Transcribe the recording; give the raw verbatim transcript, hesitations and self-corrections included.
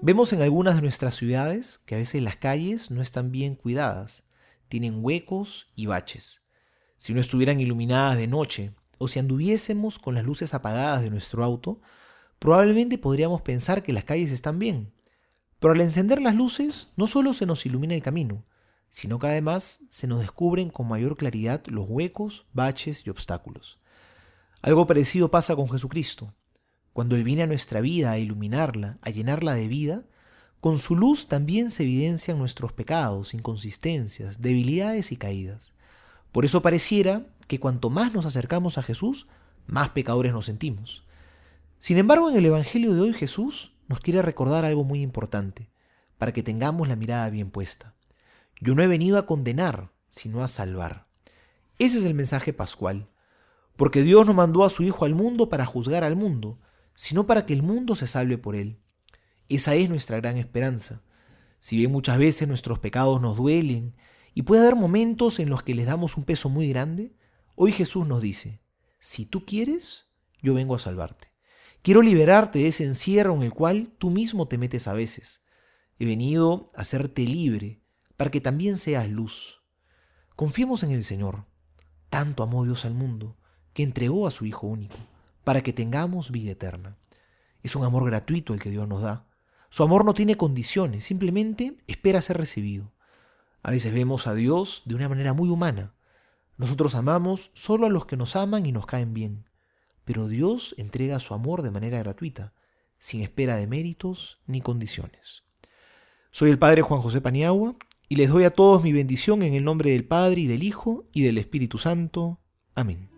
Vemos en algunas de nuestras ciudades que a veces las calles no están bien cuidadas, tienen huecos y baches. Si no estuvieran iluminadas de noche o si anduviésemos con las luces apagadas de nuestro auto, probablemente podríamos pensar que las calles están bien. Pero al encender las luces, no solo se nos ilumina el camino, sino que además se nos descubren con mayor claridad los huecos, baches y obstáculos. Algo parecido pasa con Jesucristo. Cuando Él viene a nuestra vida a iluminarla, a llenarla de vida, con su luz también se evidencian nuestros pecados, inconsistencias, debilidades y caídas. Por eso pareciera que cuanto más nos acercamos a Jesús, más pecadores nos sentimos. Sin embargo, en el Evangelio de hoy Jesús nos quiere recordar algo muy importante, para que tengamos la mirada bien puesta. Yo no he venido a condenar, sino a salvar. Ese es el mensaje pascual, porque Dios no mandó a su Hijo al mundo para juzgar al mundo, sino para que el mundo se salve por Él. Esa es nuestra gran esperanza. Si bien muchas veces nuestros pecados nos duelen y puede haber momentos en los que les damos un peso muy grande, hoy Jesús nos dice, si tú quieres, yo vengo a salvarte. Quiero liberarte de ese encierro en el cual tú mismo te metes a veces. He venido a hacerte libre para que también seas luz. Confiemos en el Señor. Tanto amó Dios al mundo que entregó a su Hijo único para que tengamos vida eterna. Es un amor gratuito el que Dios nos da. Su amor no tiene condiciones, simplemente espera ser recibido. A veces vemos a Dios de una manera muy humana. Nosotros amamos solo a los que nos aman y nos caen bien. Pero Dios entrega su amor de manera gratuita, sin espera de méritos ni condiciones. Soy el Padre Juan José Paniagua y les doy a todos mi bendición en el nombre del Padre y del Hijo y del Espíritu Santo. Amén.